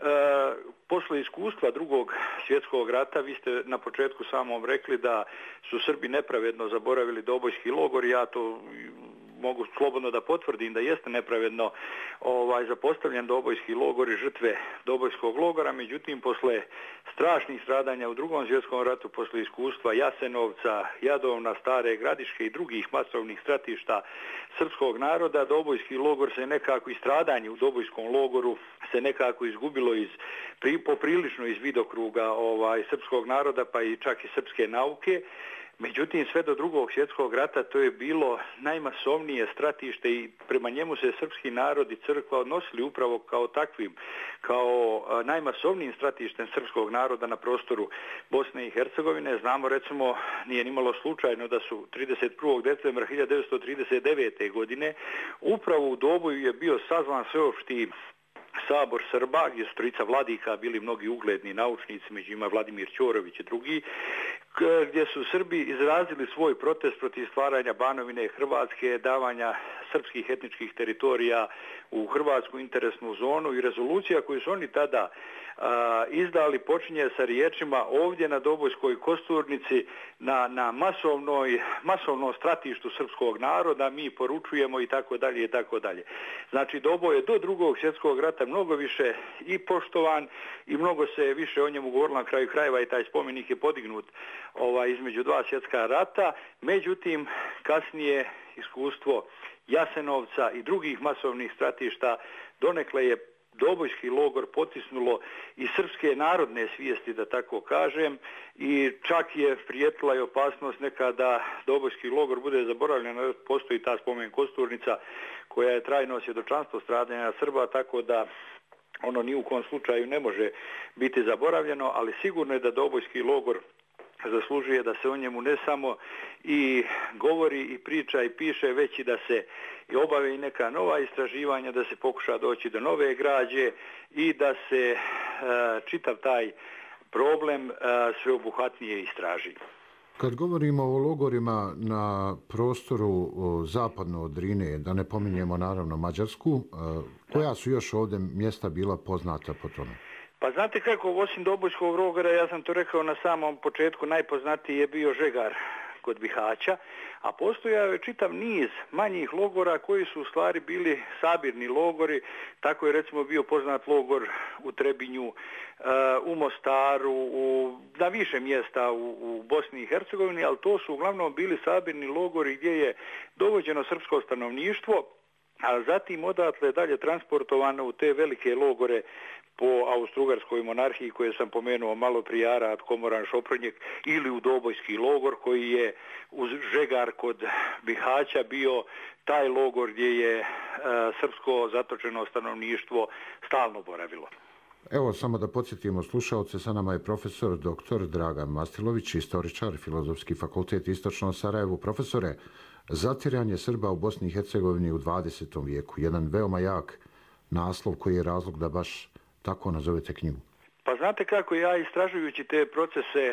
posle iskustva drugog svjetskog rata, vi ste na početku samom rekli da su Srbi nepravedno zaboravili Dobojski logor, ja to mogu slobodno da potvrdim da jeste nepravedno ovaj, zapostavljen Dobojski logor i žrtve Dobojskog logora, međutim posle strašnih stradanja u drugom svjetskom ratu, posle iskustva Jasenovca, Jadovna, Stare Gradiške i drugih masovnih stratišta srpskog naroda, Dobojski logor se nekako i stradanje u Dobojskom logoru se nekako izgubilo iz, pri, poprilično iz vidokruga ovaj, srpskog naroda pa i čak i srpske nauke. Međutim, sve do drugog svjetskog rata to je bilo najmasovnije stratište i prema njemu se srpski narod i crkva odnosili upravo kao takvim, kao najmasovnijim stratištem srpskog naroda na prostoru Bosne i Hercegovine. Znamo, recimo, nije nimalo slučajno da su trideset prvog decembra hiljadu devetsto trideset devete. godine upravo u Doboju je bio sazvan sveopšti sabor Srba, gdje su trojica vladika bili mnogi ugledni naučnici, među njima Vladimir Ćorović i drugi, gdje su Srbi izrazili svoj protest protiv stvaranja Banovine Hrvatske, davanja srpskih etničkih teritorija u hrvatsku interesnu zonu, i rezolucija koju su oni tada a, izdali počinje sa riječima: ovdje na Dobojskoj kosturnici na, na masovnoj, masovnom stratištu srpskog naroda mi poručujemo i tako dalje i tako dalje. Znači, Doboj je do drugog svjetskog rata mnogo više i poštovan i mnogo se više o njemu govorilo, na kraju krajeva i taj spomenik je podignut ovaj, između dva svjetska rata. Međutim, kasnije iskustvo Jasenovca i drugih masovnih stratišta donekle je Dobojski logor potisnulo i srpske narodne svijesti, da tako kažem, i čak je prijetila i opasnost nekada Dobojski logor bude zaboravljen. Postoji ta spomen kosturnica koja je trajno svjedočanstvo stradanja Srba, tako da ono ni u kom slučaju ne može biti zaboravljeno, ali sigurno je da Dobojski logor zaslužuje da se o njemu ne samo i govori i priča i piše, već i da se i obave i neka nova istraživanja, da se pokuša doći do nove građe i da se e, čitav taj problem e, sveobuhvatnije istraži. Kad govorimo o logorima na prostoru o, zapadno od Drine, da ne pominjemo naravno Mađarsku, e, koja su još ovdje mjesta bila poznata po tome? Pa znate kako, osim Dobojskog logora, ja sam to rekao na samom početku, najpoznatiji je bio Žegar kod Bihaća, a postojao je čitav niz manjih logora koji su u stvari bili sabirni logori. Tako je recimo bio poznat logor u Trebinju, u Mostaru, u, na više mjesta u, u Bosni i Hercegovini, ali to su uglavnom bili sabirni logori gdje je dovođeno srpsko stanovništvo, a zatim odatle dalje transportovano u te velike logore po Austro-Ugarskoj monarhiji koje sam pomenuo malo prije, Arad, Komoran, Šopronjek, ili u Dobojski logor koji je uz Žegar kod Bihaća bio taj logor gdje je e, srpsko zatočeno stanovništvo stalno boravilo. Evo, samo da podsjetimo slušalce, sa nama je profesor doktor Dragan Mastilović, istoričar, Filozofski fakultet Istočno Sarajevo. Profesore, zatiranje Srba u Bosni i Hercegovini u dvadesetom vijeku, jedan veoma jak naslov koji je razlog da baš tako nazovete knjigu. Pa znate kako, ja istražujući te procese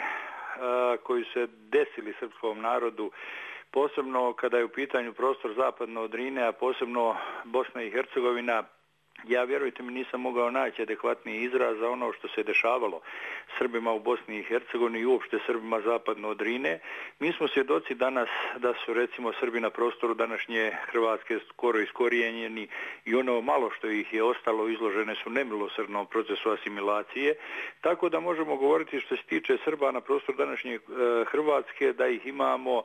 a, koji se desili srpskom narodu, posebno kada je u pitanju prostor zapadno od Drine, a posebno Bosna i Hercegovina, ja, vjerujte mi, nisam mogao naći adekvatniji izraz za ono što se dešavalo Srbima u Bosni i Hercegovini i uopšte Srbima zapadno od Drine. Mi smo svjedoci danas da su recimo Srbi na prostoru današnje Hrvatske skoro iskorijenjeni i ono malo što ih je ostalo izložene su nemilosrdnom procesu asimilacije, tako da možemo govoriti što se tiče Srba na prostoru današnje Hrvatske da ih imamo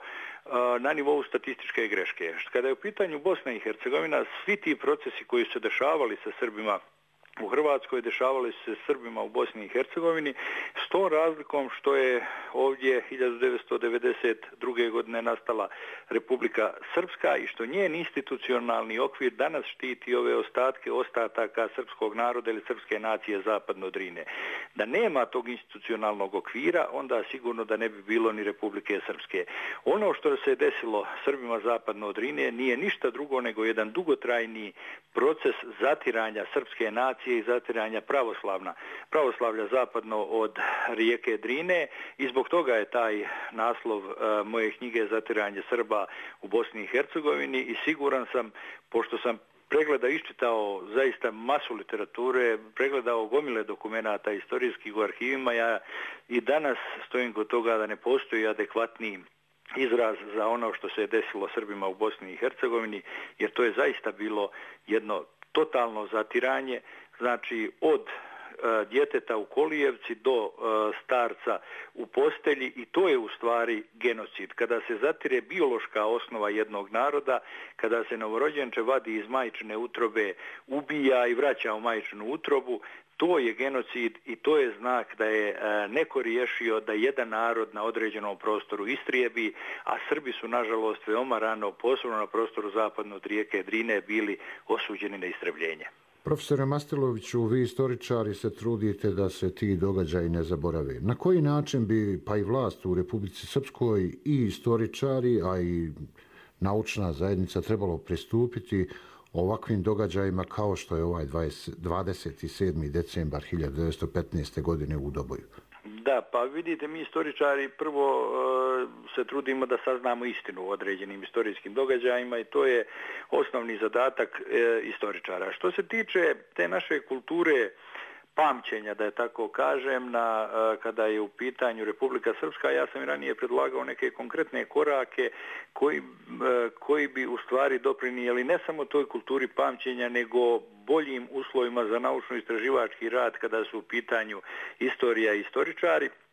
na nivou statističke greške. Kada je u pitanju Bosna i Hercegovina, svi ti procesi koji su se dešavali sa Srbima u Hrvatskoj, dešavali su se Srbima u Bosni i Hercegovini, s tom razlikom što je ovdje hiljadu devetsto devedeset druge godine nastala Republika Srpska i što njen institucionalni okvir danas štiti ove ostatke ostataka srpskog naroda ili srpske nacije zapadno od Drine. Da nema tog institucionalnog okvira, onda sigurno da ne bi bilo ni Republike Srpske. Ono što se desilo Srbima zapadno od Drine nije ništa drugo nego jedan dugotrajni proces zatiranja srpske nacije i zatiranja pravoslavna, pravoslavlja zapadno od rijeke Drine i zbog toga je taj naslov uh, moje knjige Zatiranje Srba u Bosni i Hercegovini i siguran sam, pošto sam pregledao, iščitao zaista masu literature, pregledao gomile dokumenata istorijskih u arhivima, ja i danas stojim kod toga da ne postoji adekvatniji izraz za ono što se je desilo Srbima u Bosni i Hercegovini, jer to je zaista bilo jedno totalno zatiranje, znači od e, djeteta u kolijevci do e, starca u postelji, i to je u stvari genocid. Kada se zatire biološka osnova jednog naroda, kada se novorođenče vadi iz majčine utrobe, ubija i vraća u majčinu utrobu, to je genocid i to je znak da je e, neko riješio da jedan narod na određenom prostoru istrijebi, a Srbi su nažalost veoma rano, posebno na prostoru zapadno od rijeke Drine, bili osuđeni na istrebljenje. Profesore Mastiloviću, vi istoričari se trudite da se ti događaji ne zaborave. Na koji način bi pa i vlast u Republici Srpskoj i istoričari, a i naučna zajednica trebalo pristupiti ovakvim događajima kao što je ovaj dvadeset sedmi decembar hiljadu devetsto petnaeste. godine u Doboju? Da, pa vidite, mi istoričari prvo e, se trudimo da saznamo istinu u određenim istorijskim događajima i to je osnovni zadatak e, istoričara. Što se tiče te naše kulture pamćenja, da je tako kažem, na, kada je u pitanju Republika Srpska, ja sam i ranije predlagao neke konkretne korake koji, koji bi u stvari doprinijeli ne samo toj kulturi pamćenja, nego boljim uslovima za naučno-istraživački rad kada su u pitanju istorija i istoričari.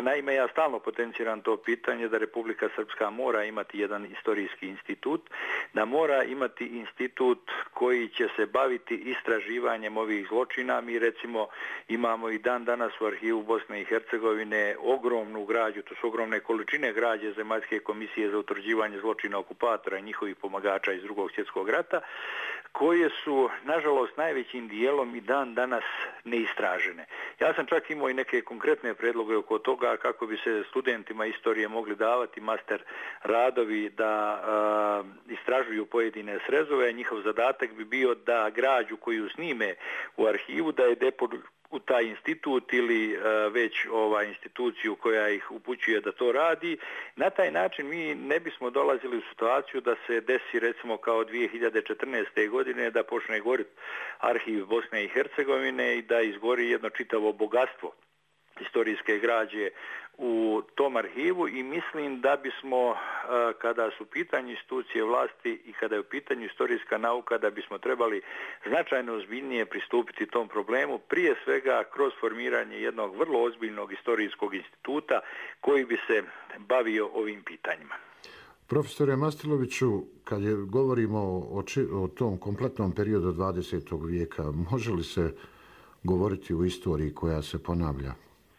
Naime, ja stalno potenciram to pitanje da Republika Srpska mora imati jedan istorijski institut, da mora imati institut koji će se baviti istraživanjem ovih zločina. Mi recimo imamo i dan danas u arhivu Bosne i Hercegovine ogromnu građu, to su ogromne količine građe Zemaljske komisije za utvrđivanje zločina okupatora i njihovih pomagača iz Drugog svjetskog rata, koje su, nažalost, najvećim dijelom i dan danas neistražene. Ja sam čak imao i neke konkretne predloge oko toga kako bi se studentima istorije mogli davati master radovi da uh, istražuju pojedine srezove. Njihov zadatak bi bio da građu koju snime u arhivu da je deponuju u taj institut ili uh, već ova instituciju koja ih upućuje da to radi. Na taj način mi ne bismo dolazili u situaciju da se desi recimo kao dvije hiljade četrnaeste. godine da počne goriti arhiv Bosne i Hercegovine i da izgori jedno čitavo bogatstvo istorijske građe u tom arhivu i mislim da bismo, kada su u pitanju institucije vlasti i kada je u pitanju istorijska nauka, da bismo trebali značajno ozbiljnije pristupiti tom problemu, prije svega kroz formiranje jednog vrlo ozbiljnog istorijskog instituta koji bi se bavio ovim pitanjima. Profesore Mastiloviću, kad je, govorimo o, o tom kompletnom periodu dvadesetog vijeka, može li se govoriti o istoriji koja se ponavlja?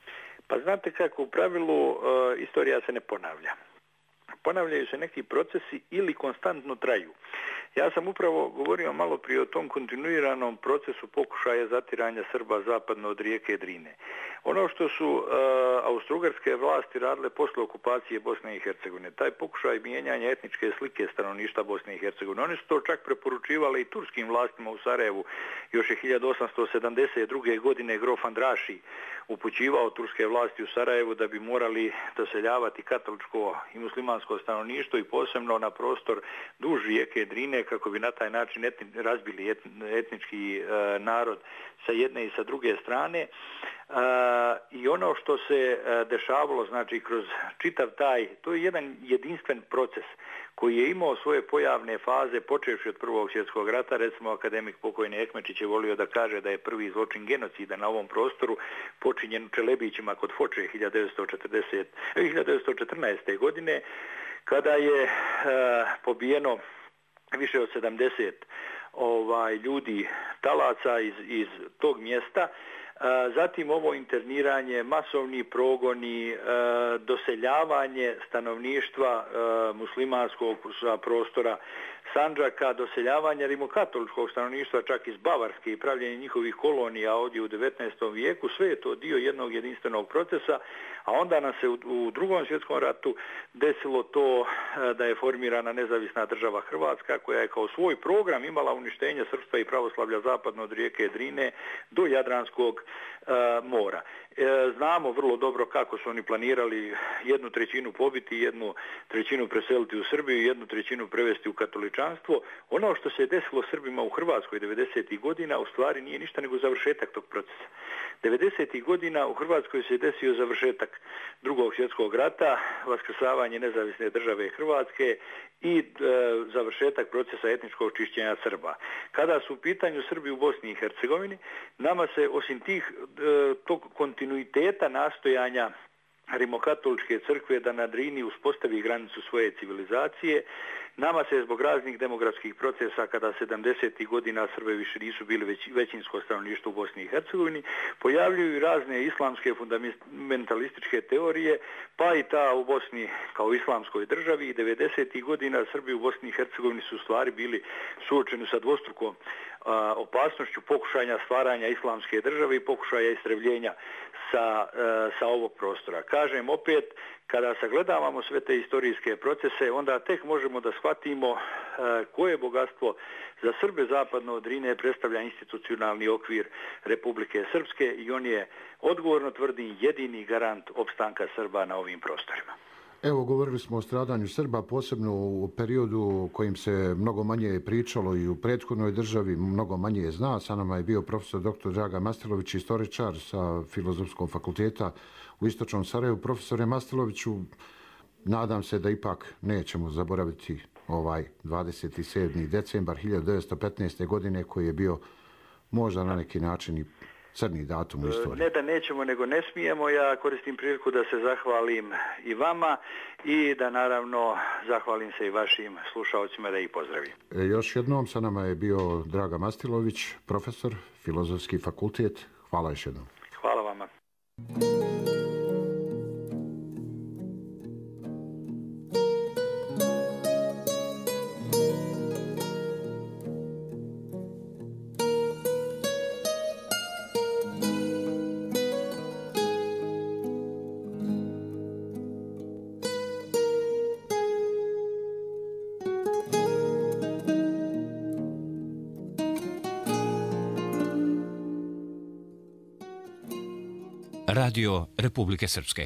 Pa znate kako, u pravilu uh, istorija se ne ponavlja. Ponavljaju se neki procesi ili konstantno traju. Ja sam upravo govorio malo prije o tom kontinuiranom procesu pokušaja zatiranja Srba zapadno od rijeke Drine. Ono što su uh, austrougarske vlasti radile posle okupacije Bosne i Hercegovine, taj pokušaj mijenjanja etničke slike stanovništva Bosne i Hercegovine, oni su to čak preporučivali i turskim vlastima u Sarajevu. Još je hiljadu osamsto sedamdeset druge. godine grof Andraši upućivao turske vlasti u Sarajevu da bi morali doseljavati katoličko i muslimansko stanovništvo i posebno na prostor duž rijeke Drine kako bi na taj način etni, razbili et, etnički e, narod sa jedne i sa druge strane. E, I ono što se e, dešavalo, znači kroz čitav taj, to je jedan jedinstven proces koji je imao svoje pojavne faze počevši od Prvog svjetskog rata. Recimo akademik pokojni Ekmečić je volio da kaže da je prvi zločin genocida na ovom prostoru počinjen u Čelebićima kod Foče hiljadu devetsto četrnaeste. godine kada je e, pobijeno više od sedamdeset ovaj, ljudi talaca iz, iz tog mjesta. Zatim ovo interniranje, masovni progoni, doseljavanje stanovništva muslimanskog sa prostora Sandžaka, doseljavanje rimokatoličkog stanovništva čak iz Bavarske i pravljenje njihovih kolonija ovdje u devetnaestom vijeku, sve je to dio jednog jedinstvenog procesa, a onda nam se u, u drugom svjetskom ratu desilo to da je formirana nezavisna država Hrvatska koja je kao svoj program imala uništenje srpstva i pravoslavlja zapadno od rijeke Drine do Jadranskog e, mora. E, znamo vrlo dobro kako su oni planirali jednu trećinu pobiti, jednu trećinu preseliti u Srbiju, jednu trećinu prevesti u katoličanstvo. Ono što se je desilo Srbima u Hrvatskoj devedesetih godina u stvari nije ništa nego završetak tog procesa. devedesetih godina u Hrvatskoj se je desio završetak Drugog svjetskog rata, vaskrsavanje nezavisne države Hrvatske i e, završetak procesa etničkog čišćenja Srba. Kada su u pitanju Srbi u Bosni i Hercegovini, nama se osim tih e, tog kontinuiteta nastojanja rimokatoličke crkve da na Drini uspostavi granicu svoje civilizacije, nama se zbog raznih demografskih procesa kada sedamdesetih godina Srbe više nisu bili već, većinsko stanovništvo u Bosni i Hercegovini, pojavljuju razne islamske fundamentalističke teorije, pa i ta u Bosni kao islamskoj državi i devedesetih godina Srbi u Bosni i Hercegovini su u stvari bili suočeni sa dvostrukom a, opasnošću pokušanja stvaranja islamske države i pokušaja istrebljenja sa, a, sa ovog prostora. Kažem opet, kada sagledavamo sve te istorijske procese, onda tek možemo da shvatimo a, koje bogatstvo za Srbe zapadno od Drine predstavlja institucionalni okvir Republike Srpske i on je, odgovorno tvrdim, jedini garant opstanka Srba na ovim prostorima. Evo, govorili smo o stradanju Srba, posebno u periodu u kojim se mnogo manje pričalo i u prethodnoj državi, mnogo manje zna. Sa nama je bio profesor doktor Dragan Mastilović, istoričar sa Filozofskog fakulteta u Istočnom Sarajevu. Profesore Mastiloviću, nadam se da ipak nećemo zaboraviti ovaj dvadeset sedmi decembar hiljadu devetsto petnaeste. godine koji je bio možda na neki način i crni datum u istoriji. Ne da nećemo, nego ne smijemo. Ja koristim priliku da se zahvalim i vama i da naravno zahvalim se i vašim slušalcima, da ih pozdravim. E, još jednom sa nama je bio Draga Mastilović, profesor, Filozofski fakultet. Hvala još jednom. Hvala vama. Radio Republike Srpske.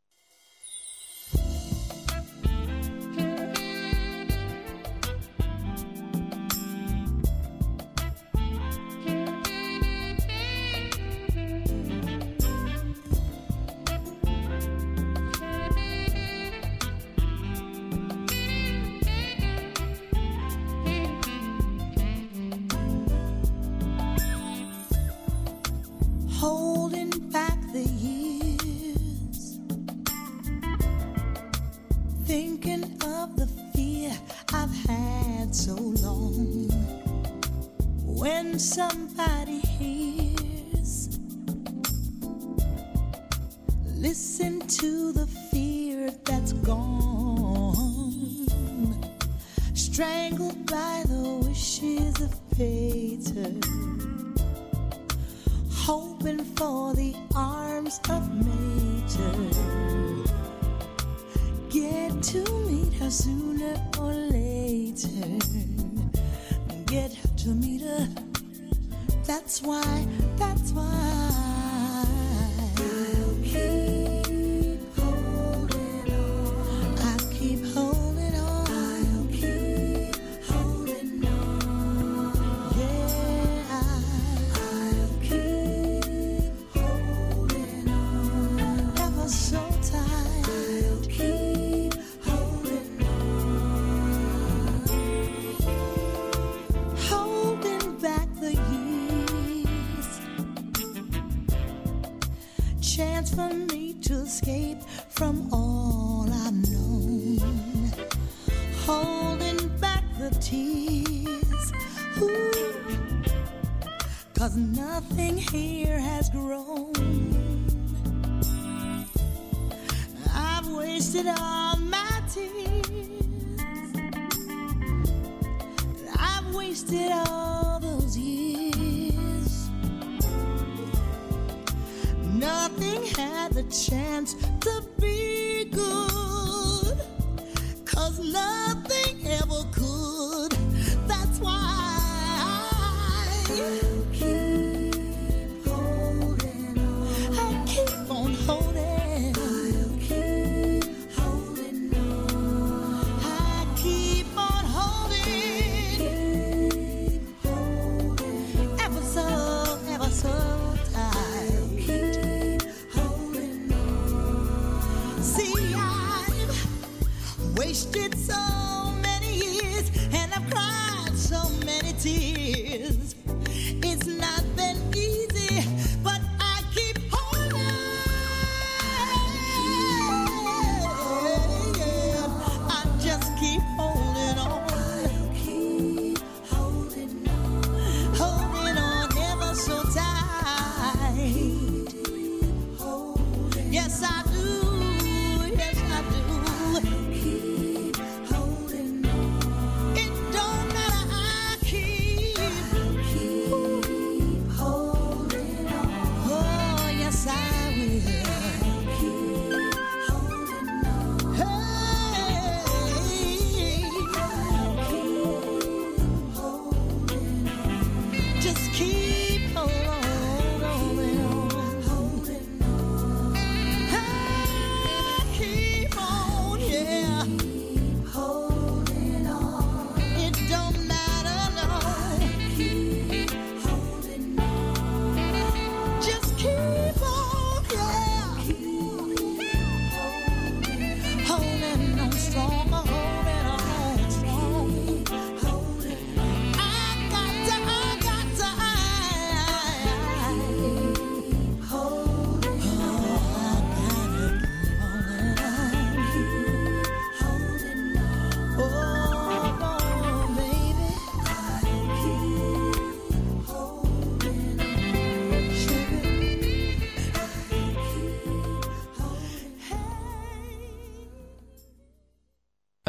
Holding back the years, thinking of the fear I've had so long. When somebody hears, listen to the fear that's gone, strangled by the wishes of fate, hoping for the arms of nature. Get to meet her sooner or later. Get to meet her. That's why, that's why I'll keep holding on. I'll keep holding on. I'll keep holding on. Yeah, I'll keep holding on. Ever so tight. I'll keep holding on. Holding back the years, chance for me to escape from all I've known, holding back the tears, ooh, 'cause nothing here has grown. I've wasted all my tears, I've wasted all those years. Nothing had the chance to be good, 'cause nothing ever could. That's why I'll keep holding on. I keep on holding. I'll keep holding on. I keep on holding. Keep holding. Ever so, ever so tight. Keep holding on. See, I've wasted so many years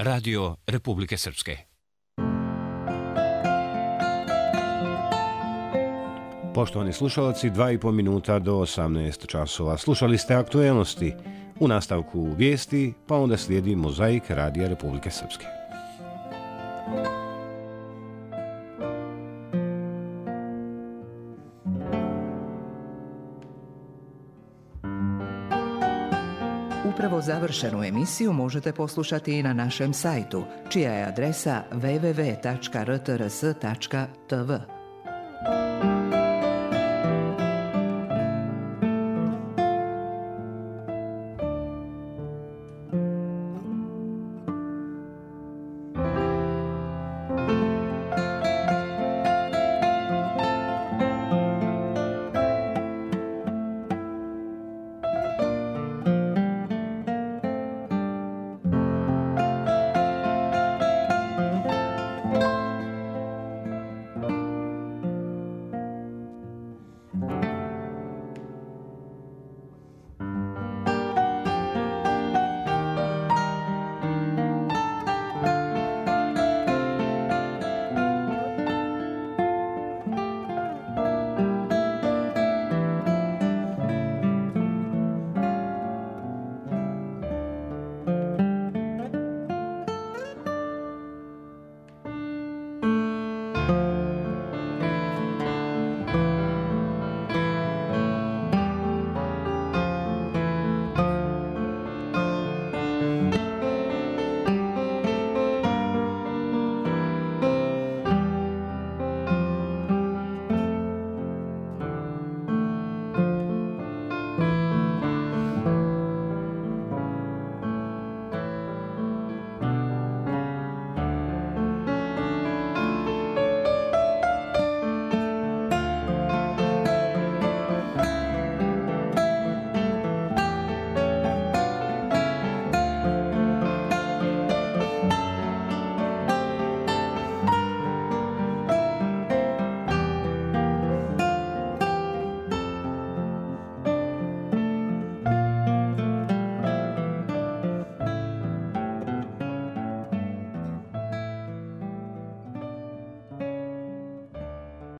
Radio Republike Srpske. Poštovani slušalci, dva i po minuta do osamnaest časova. Slušali ste aktuelnosti. U nastavku vijesti, pa onda slijedi Mozaik Radija Republike Srpske. Upravo završenu emisiju možete poslušati i na našem sajtu, čija je adresa w w w tačka r t r s tačka t v.